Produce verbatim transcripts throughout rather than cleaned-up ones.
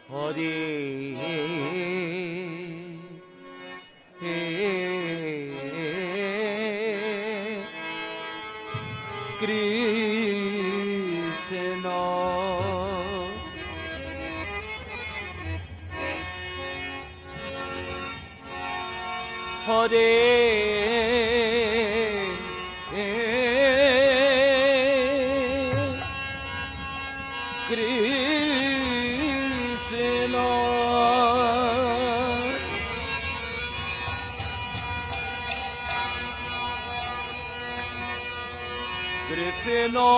Hare Krishna Hare Krishna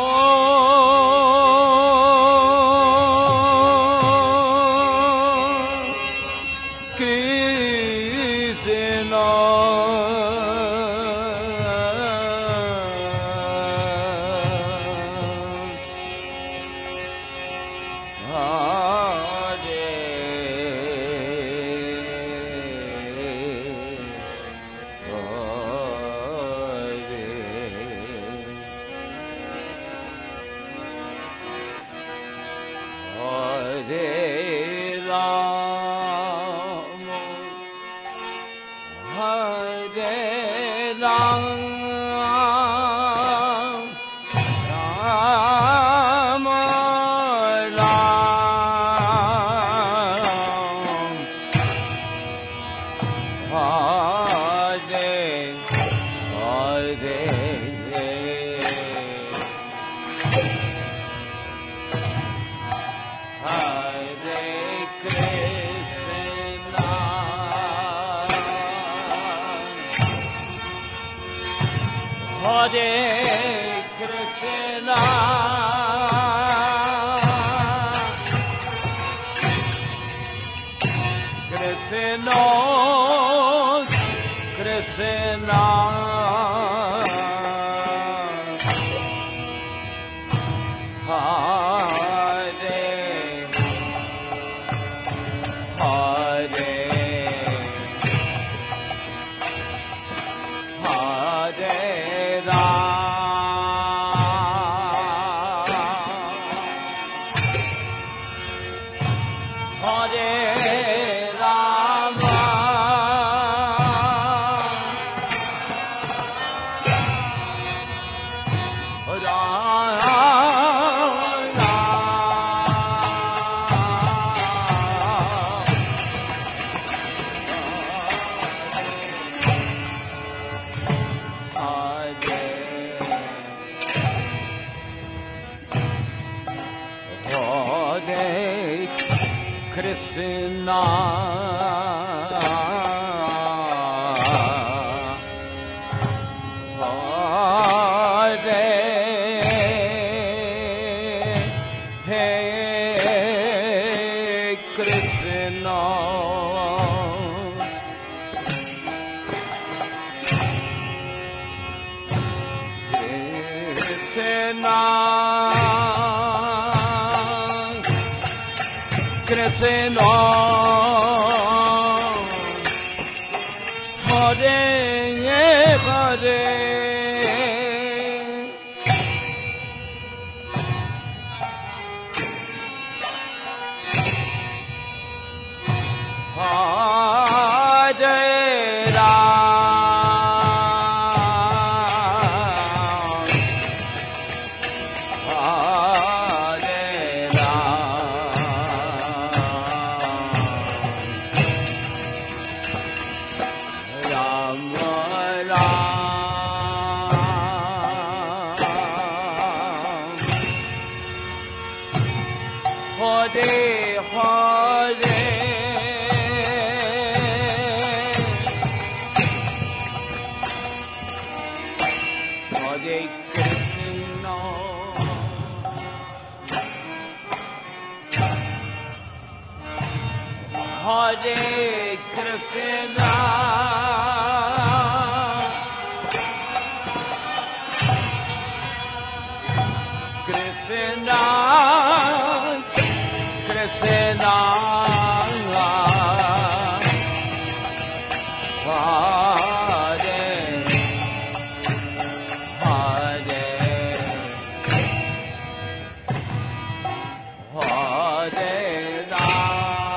Hare Rama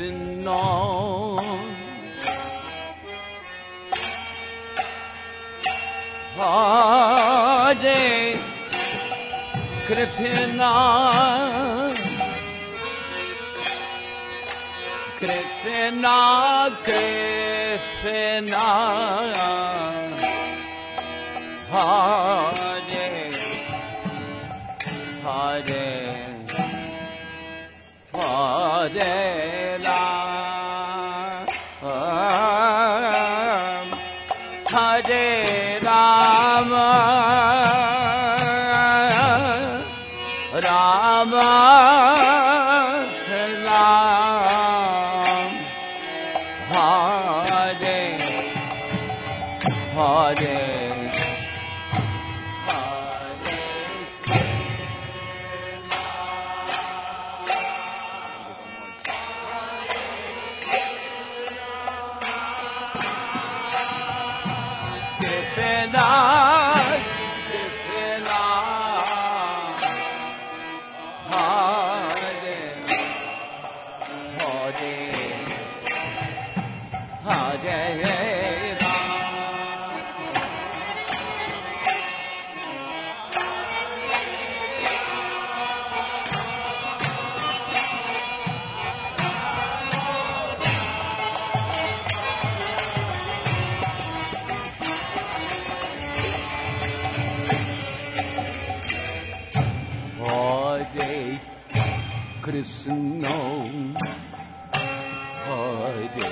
Krishna Hare Krishna Krishna Krishna Hare Hare Hare Ram Hare Rama Rama Ram Hare Hare Krishna Hare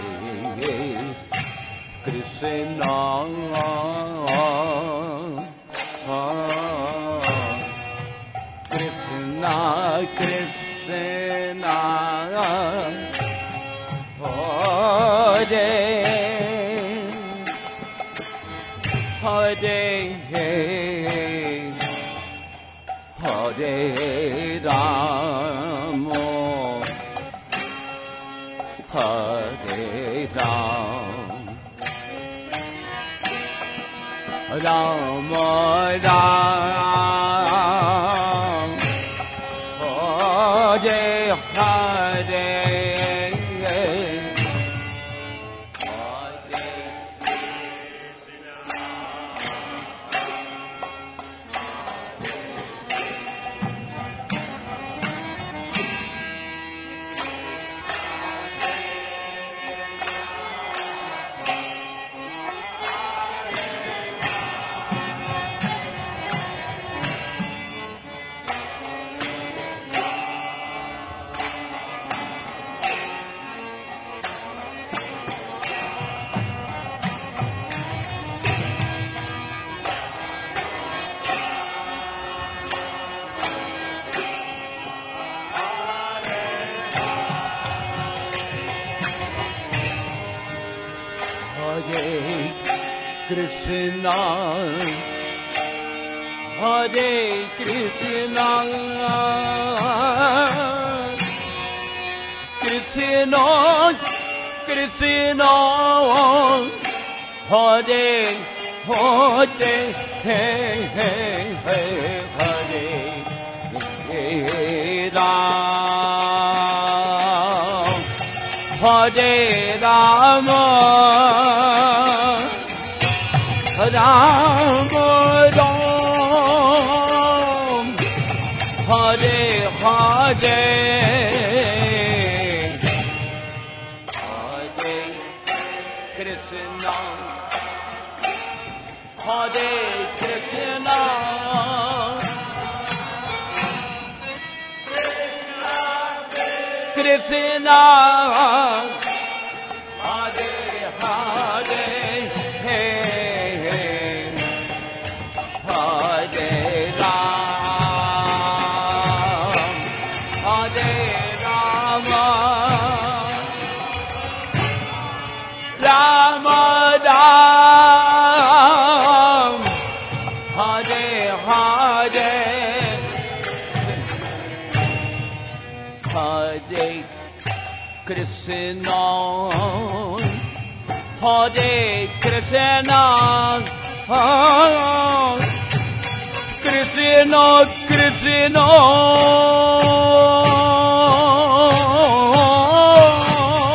Krishna Krishna Krishna Hare Hare Hare Rama Hare Ram Rama Ram Hare Hare Krishna Hare Krishna Krishna Krishna Hare Hare Hare Hare Ram Hare Rama Ram Ram Hare Hare Hare Krishna Hare Krishna Krishna Hare Hare Krishna Hare Krishna Krishna Krishna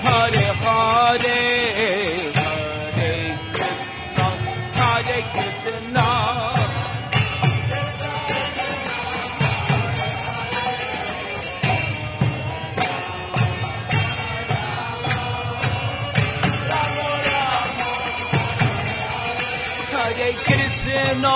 Hare Hare, Hare Krishna, Hare Krishna. Hare Krishna.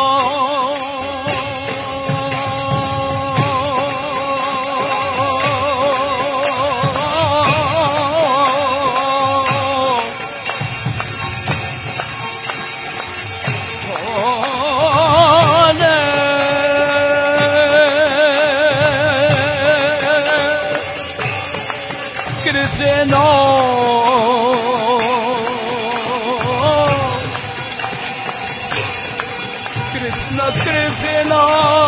Krishna, Krishna,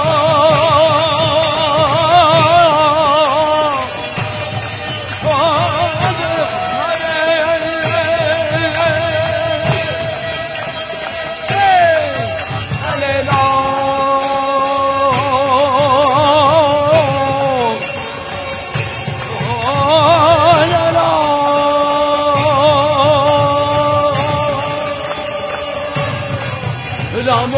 Ram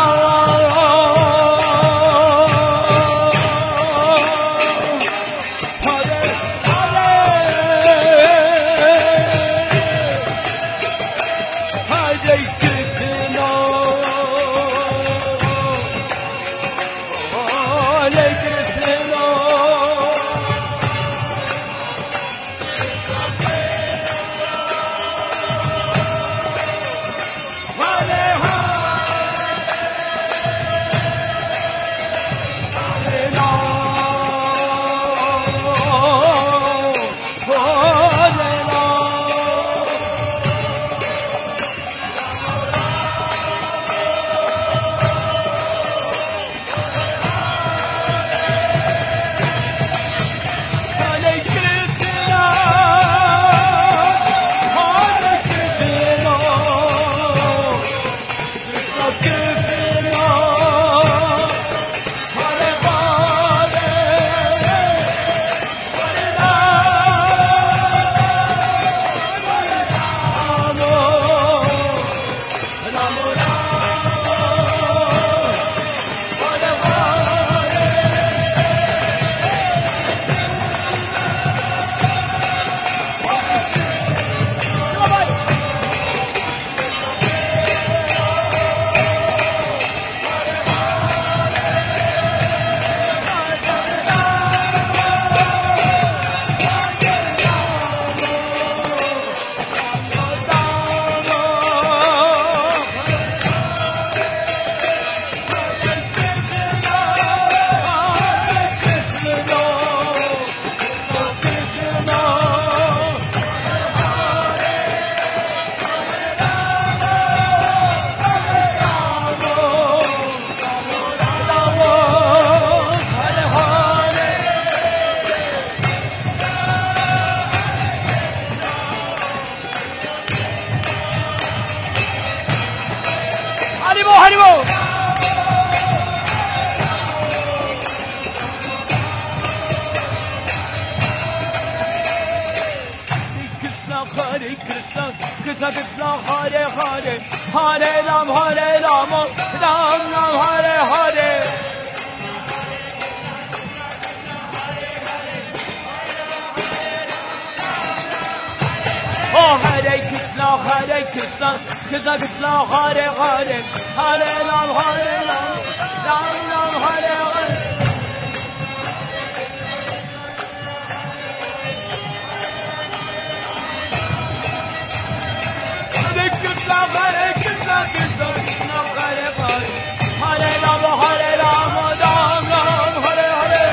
Krishna Krishna Hare Hare Hare Ram Hare Ram Ram Ram Hare Hare Oh Hare Krishna Hare Krishna Krishna Krishna Hare Hare Hare Ram Hare Ram Ram Ram Hare Hare Hare Krishna, Hare Krishna, Krishna Krishna, Hare Hare, Hare Rama, Hare Rama, Ram Ram, Hare Hare.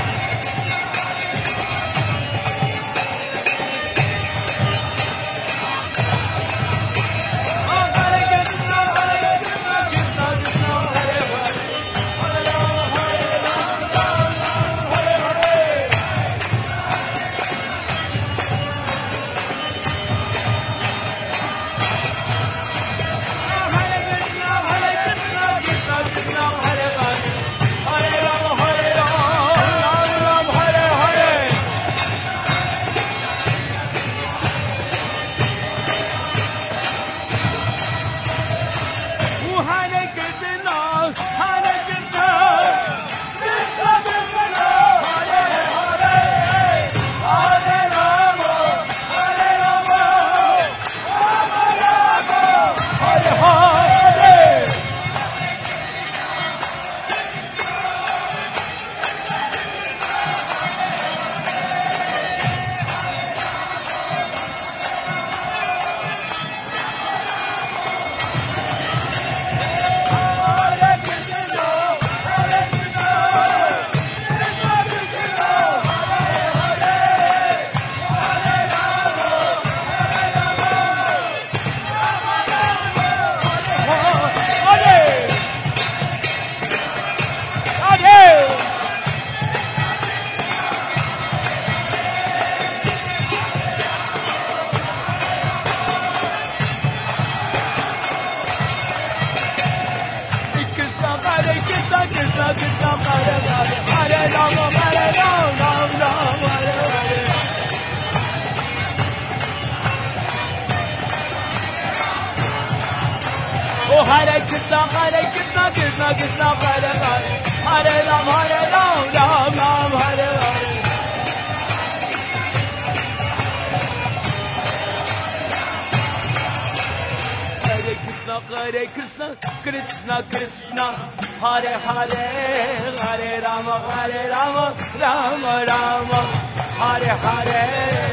Oh, Hare Krishna, Hare Krishna, Krishna Krishna, Hare Hare, Hare Rama, Hare Rama. Rama, Hare Rama, Rama Rama, Hare Hare. Oh, Hare Krishna, Hare Krishna, Krishna Krishna, Hare Hare, Hare Rama, Hare Rama, Rama Rama, Hare Hare. Hare Krishna, Hare Krishna, Krishna Krishna, Hare Hare, Hare Rama, Hare Rama, Rama Rama, Hare Hare.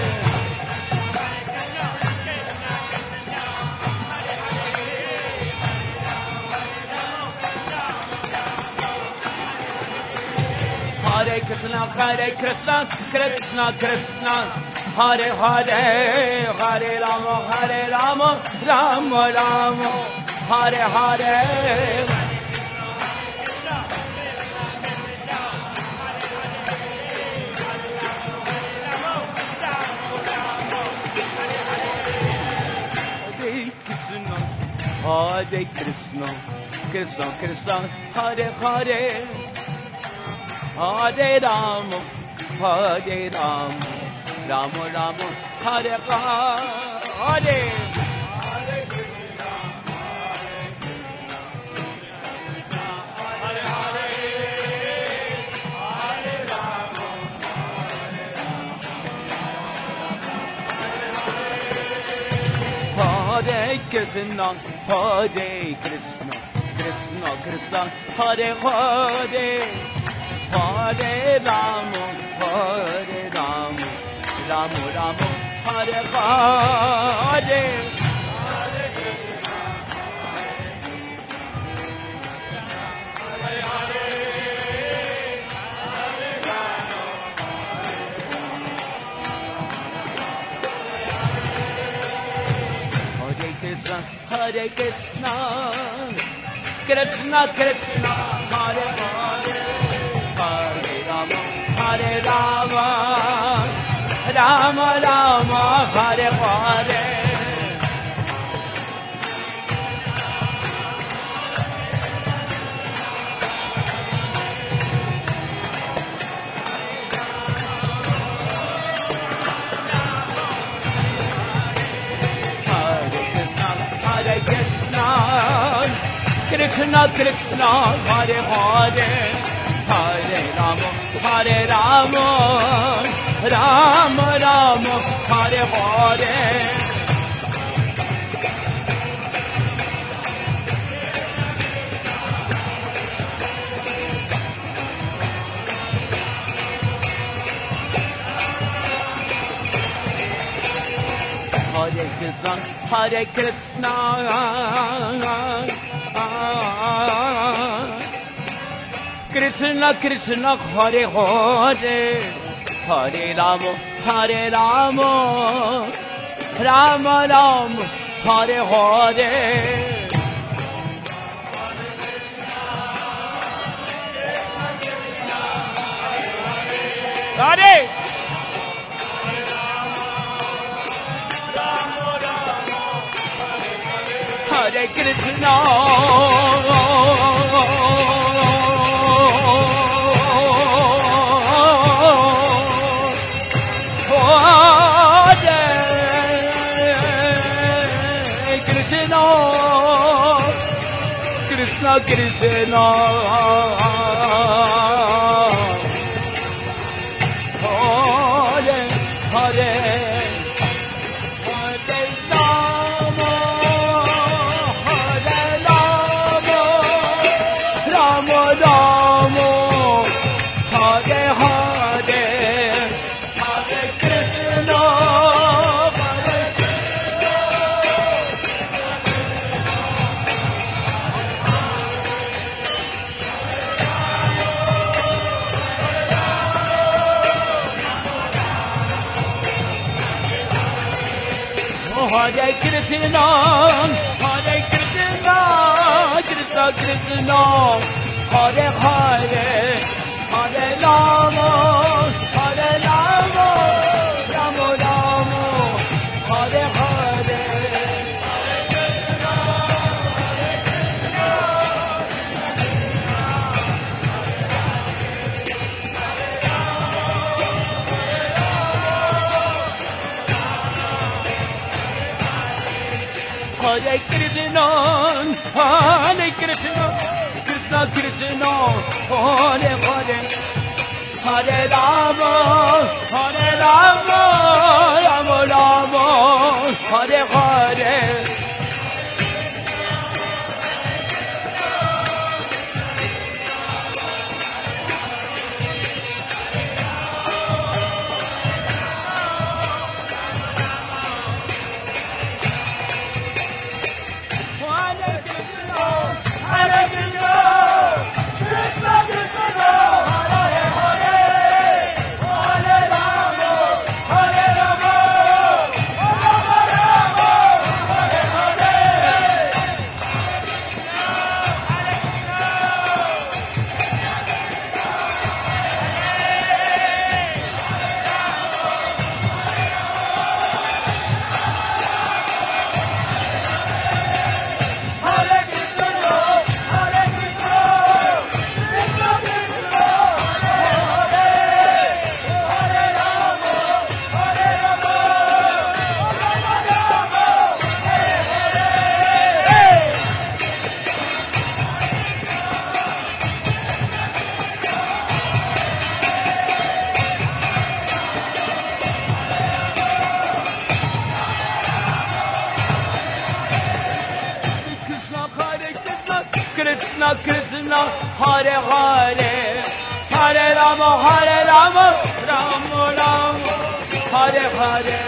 Hare Krishna, Hare Krishna, Krishna Krishna, Hare Hare, Hare Rama, Hare Rama, Rama Rama, Hare Hare. Hare Krishna, Krishna Krishna, Hare Hare, Hare Rama, Hare Rama, Rama Rama, Hare Hare. Hare Krishna, Hare Krishna, Krishna Krishna, Hare Hare, Hare Rama, Hare Rama, Rama Rama, Hare Hare. Hare Krishna, Krishna Krishna, Hare Hare, Hare Rama, Hare Rama, Rama Rama, Hare Hare. Krishna Krishna, Hare Hare, Hare Rama, Hare Rama, Rama Rama, Hare Hare. Hare Krishna, Hare Krishna, Krishna Krishna, Hare Hare, Hare Rama, Hare Rama, Rama Rama, Hare Hare. Hare Hare Krishna, Krishna Krishna, Hare Hare, Hare Rama, Hare Rama, Rama Rama, Hare Hare, Hare Krishna, Hare Hare Krishna, Hare Krishna, Krishna Krishna, Hare Hare, Hare Rama, Hare Rama, Rama Rama, Hare Hare. Hare Krishna, Hare Krishna, Krishna Krishna, Hare Hare, Hare Rama, Hare Rama, Rama Rama, Hare Hare. Krishna Krishna, Hare Hare, Hare Rama, Hare Rama, Rama Rama, Hare Hare.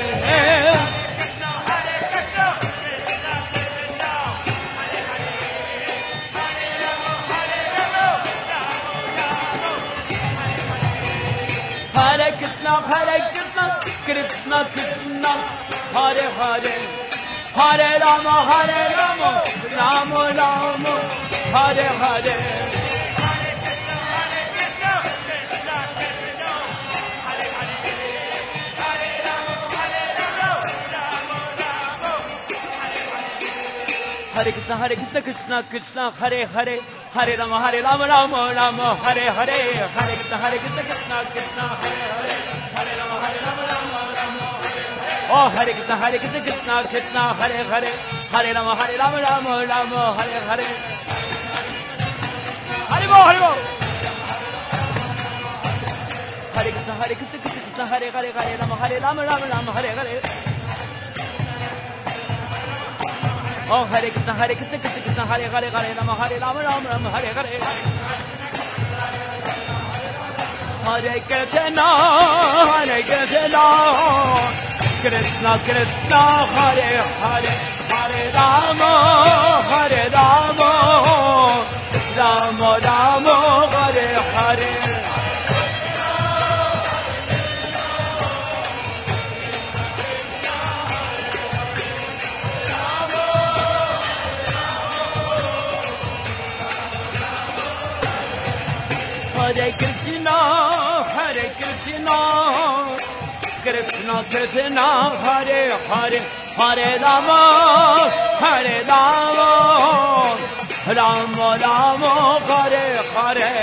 Hare Krishna, Hare Krishna, Krishna Krishna, Hare Hare, Hare Rama, Hare Rama, Rama Rama, Hare Hare. Hare Krishna, Hare Krishna, Krishna Krishna, Hare Hare, Hare Rama, Hare Rama, Rama Rama, Hare Hare. Hare Krishna, Hare Krishna, Krishna Krishna, Hare Hare, Hare Rama, Hare Rama, Rama Rama. Oh, Hare Krishna, Hare Krishna, Krishna Krishna, Hare Hare, Hare Rama, Hare Rama, Rama Rama, Hare Hare. Hare Bo, Hare Bo. Hare Krishna, Hare Krishna, Krishna Hare Hare, Hare Rama, Hare Rama, Rama Rama, Hare Hare. Oh, Hare Krishna, Hare Krishna, Krishna Krishna, Hare Hare, Hare Rama, Hare Rama, Rama Rama, Hare Hare. Hare Krishna, Hare Krishna, Krishna Krishna, Hare Hare, Hare Rama, Hare Rama, Rama Rama, Hare Hare. Hare Krishna, Hare Krishna, Krishna Krishna, Hare Hare, Hare Rama, Hare Rama, Rama Rama, Hare Hare.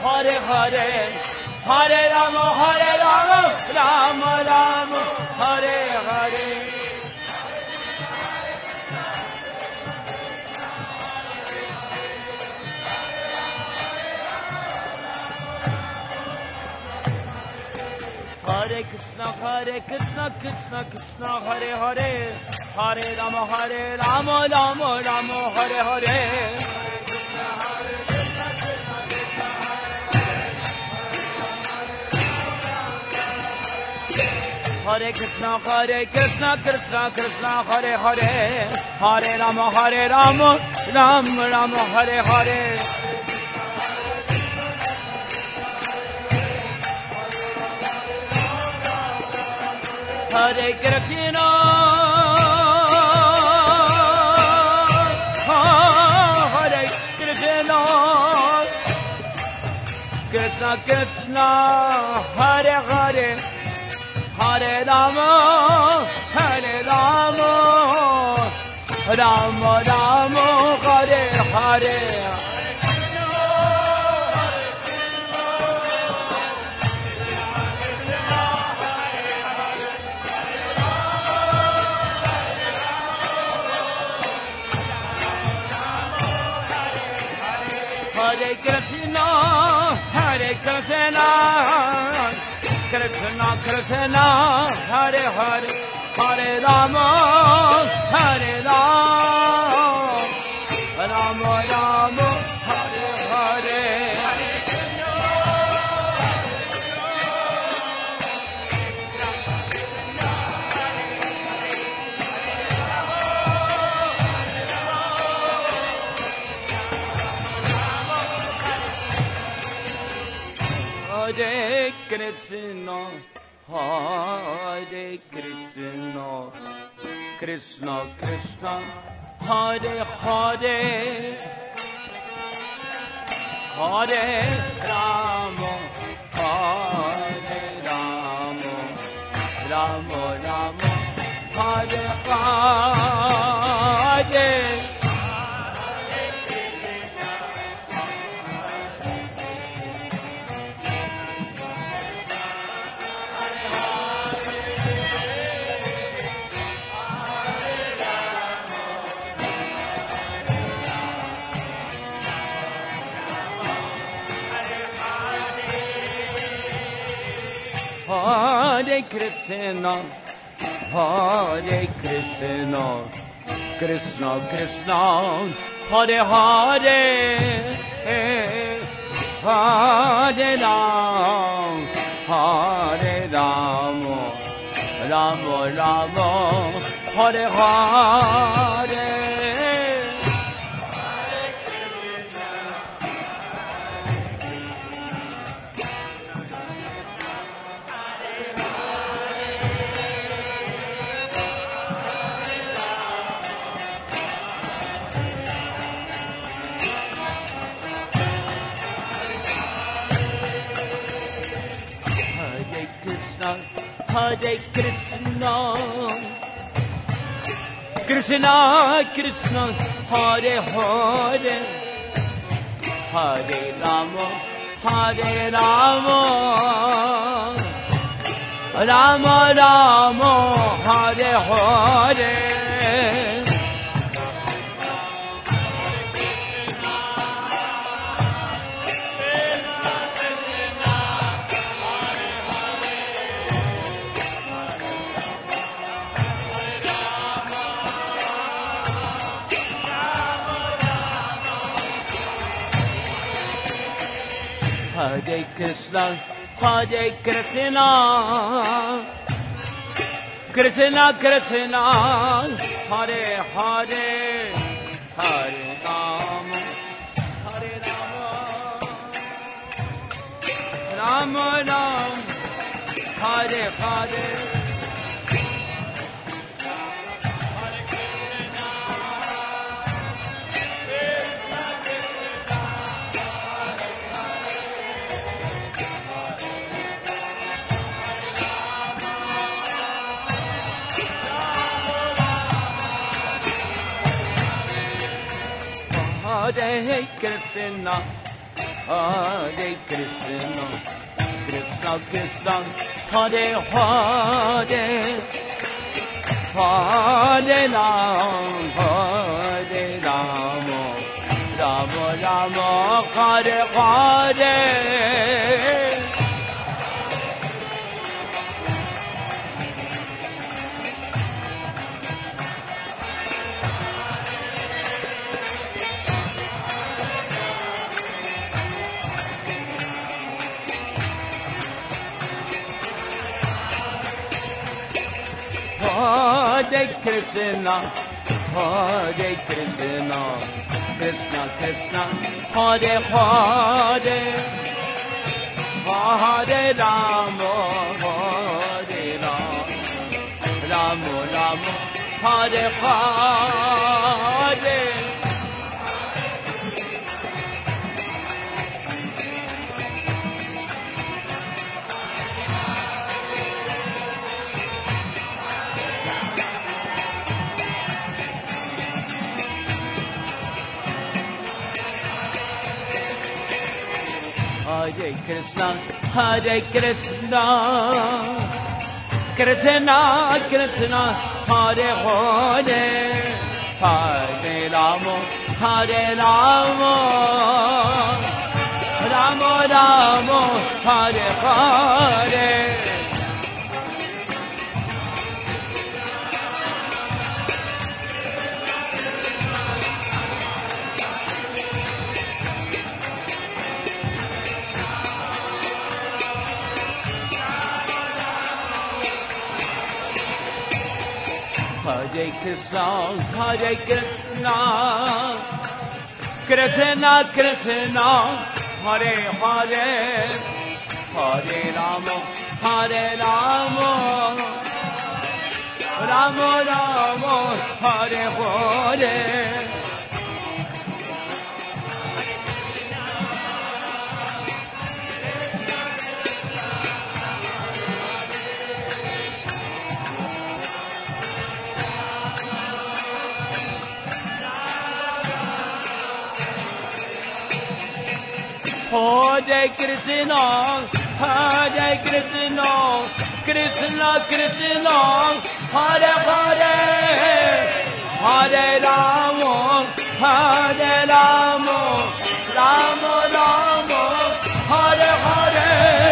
Hare Hare, Hare Rama, Hare Rama, Rama Rama, Hare Hare. Hare Krishna, Hare Krishna, Krishna Krishna, Hare Hare, Hare Rama, Hare Rama, Rama Rama, Hare Hare. Hare Krishna, Hare Krishna, Krishna Krishna, Hare Hare, Hare Rama, Hare Rama, Rama Rama, Hare Hare. Hare Krishna, Hare Krishna, Krishna Krishna, Hare Hare, Hare Rama, Hare Rama, Rama Rama, Hare Hare. Hare Krishna, Hare Krishna, Krishna Krishna, Hare Hare, Hare Rama, Hare Rama, Rama Rama, Hare Hare. Hare Krishna, Hare Krishna, Krishna Krishna, Hare Hare, Hare Rama, Hare Rama, Rama Rama, Hare Hare. Hare Krishna, Hare Krishna, Krishna Krishna, Hare Hare, Hare Ram, Hare Rama, Rama Rama, Hare Hare. Hare Krishna, Krishna Krishna, Hare Hare, Hare Rama, Hare Rama, Rama Rama, Hare Hare. Hare Krishna, Hare Krishna, Krishna Krishna, Hare Hare, Hare Rama, Hare Rama, Rama Rama, Hare Hare. Hare Krishna, Hare Krishna, Krishna Krishna, Hare Hare, Hare Ram, Hare Ram, Ram Ram, Hare Hare. Hare Krishna, Hare Krishna, Krishna Krishna, Hare Hare, Hare Rama, Hare Rama, Rama Rama, Hare Hare. Hare Krishna, Hare Krishna, Krishna Krishna, Hare Hare, Hare Rama, Hare Rama, Rama Rama, Hare Hare. Hare Krishna, Hare Krishna, Krishna Krishna, Hare Hare, Hare Rama, Hare Rama, Rama Rama, Hare Hare. Hare Krishna, Hare Krishna, Krishna Krishna, Hare Hare, Hare Rama, Hare Rama, Rama Rama, Hare Hare.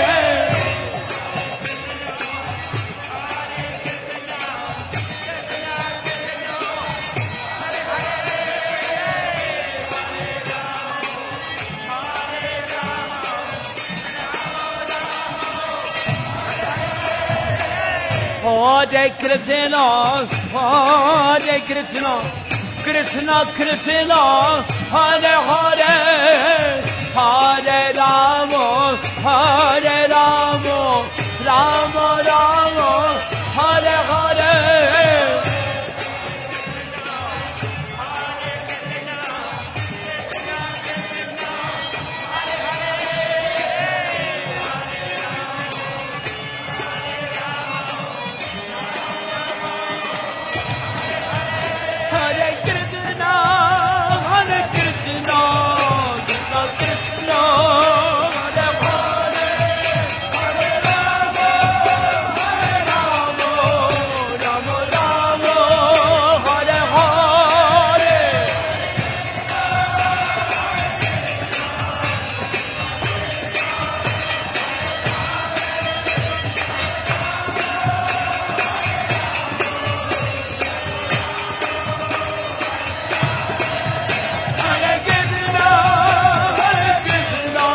Hare Krishna, Hare Krishna, Krishna Krishna, Hare Hare, Hare Rama, Hare Rama, Rama Rama, Hare Hare. Hare Krishna,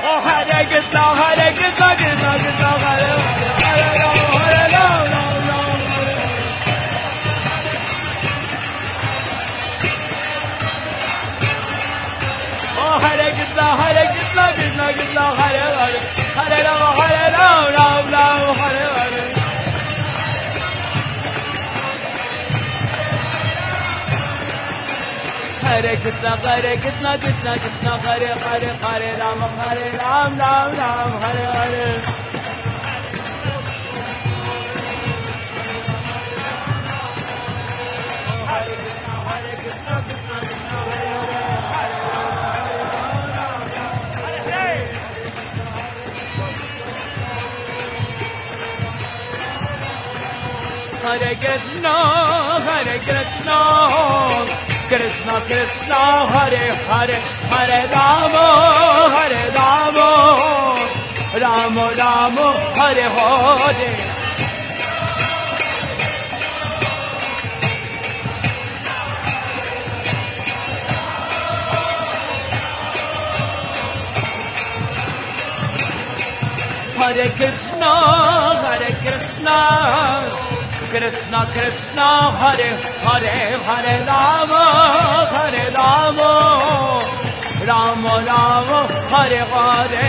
Oh, Hare Krishna, Hare Krishna, Krishna Krishna, Hare Hare, Hare Rama, Hare Rama, Rama Rama, Hare Hare. Oh, Hare Krishna, Hare Krishna, Krishna Krishna, Hare Hare, Hare Rama, Hare Rama, Rama Rama, Hare Hare. Hare Krishna, Hare Krishna, Krishna Krishna, Hare Hare, Hare Rama, Hare Rama, Rama Rama, Hare Hare. Hare Krishna, Hare Krishna, Krishna Krishna, Hare Hare, Hare Rama, Hare Rama, Hare Hare. Hare Krishna, Hare Krishna, Krishna Krishna, Hare Hare, Hare Rama, Hare Rama, Rama Rama, Hare Hare. Hare Krishna, Hare Krishna, Krishna Krishna, Hare Hare, Hare Rama, Hare Rama, Rama Rama, Hare Hare.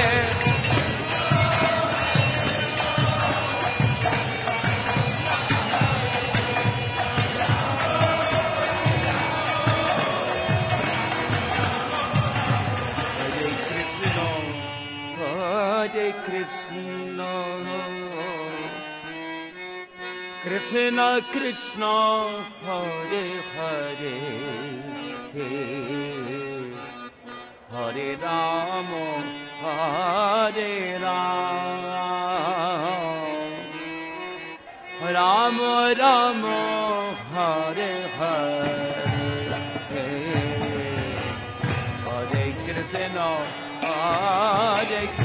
Hare Krishna, Krishna Krishna, Hare Hare, Hare Rama, Hare Rama, Rama Rama, Hare Hare, Hare Krishna, Hare Krishna.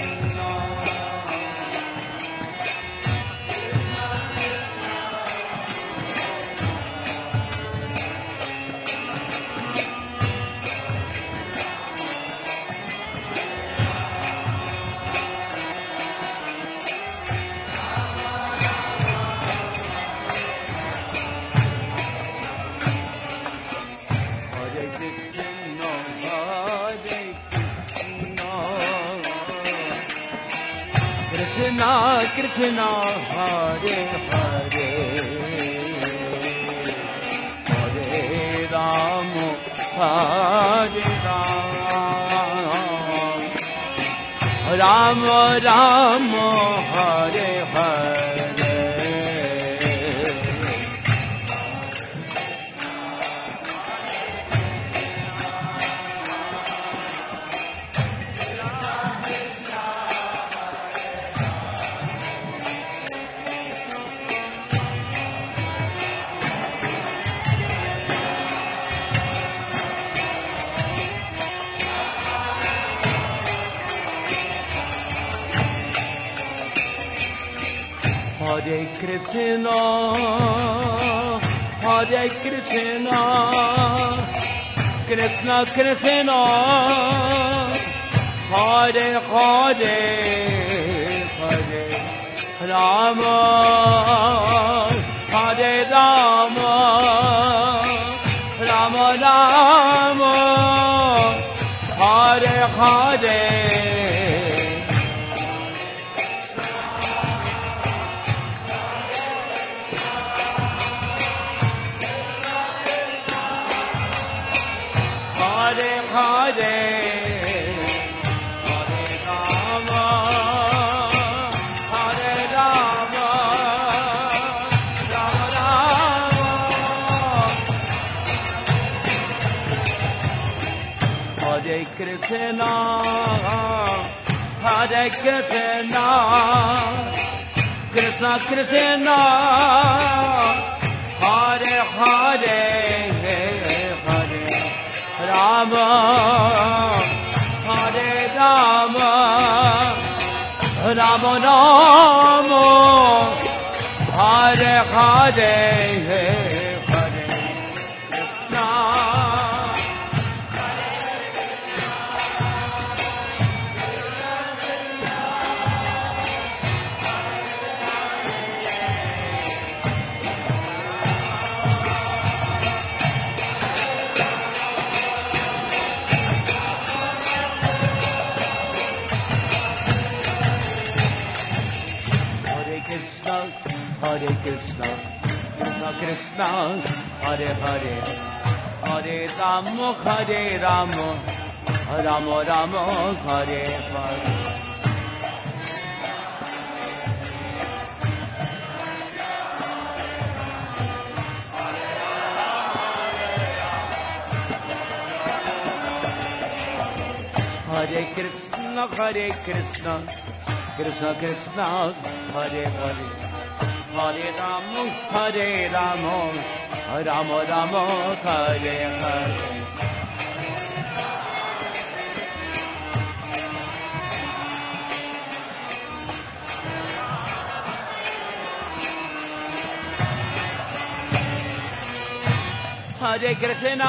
Krishna Krishna, Hare Hare, Hare Rama, Hare Rama, Rama Rama, Hare Hare. Hare Krishna, Hare Krishna, Krishna Krishna, Hare Hare, Hare Rama, Hare Rama, Rama Rama, Hare Hare. Hare Hare, Hare Rama, Hare Rama, Rama Rama, Hare Krishna, Hare Krishna, Krishna Krishna, Hare Hare, Rama, Hare Rama, Rama Rama, Hare Hare, Hare Krishna. Hare Krishna, Krishna Krishna, Hare Hare, Hare Rama, Hare Rama, Rama Rama, Hare Hare. Hare Krishna, Hare Krishna, Krishna Krishna, Hare Hare, Hare Rama, Hare Rama, Rama Rama, Hare Hare. Hare Krishna.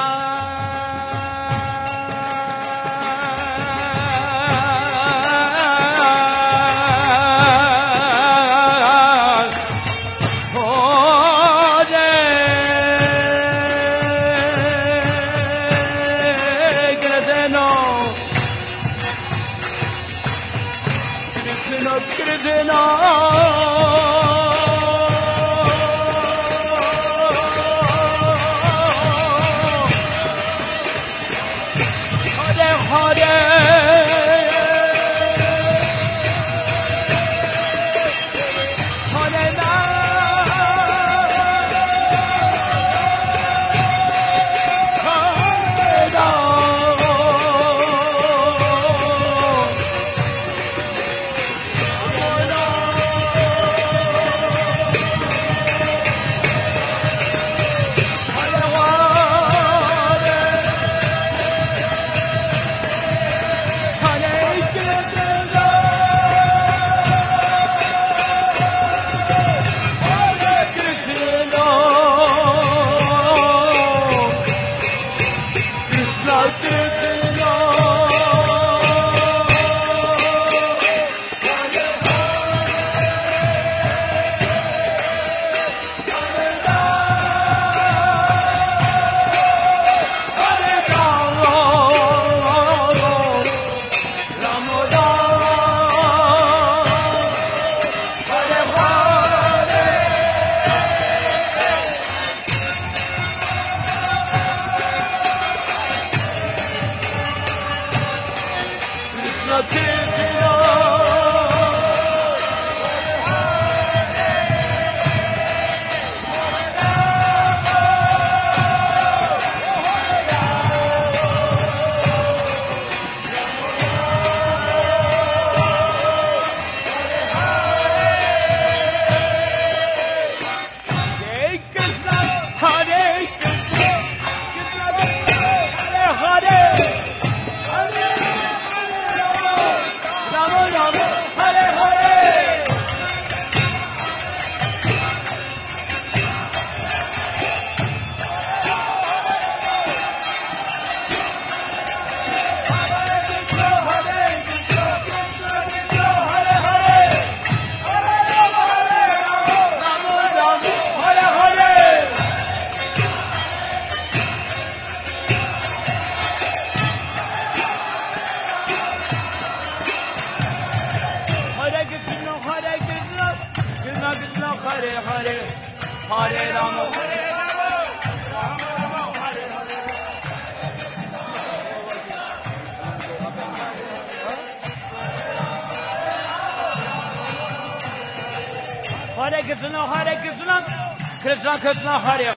Hare Krishna, Hare Krishna, Krishna Krishna, Hare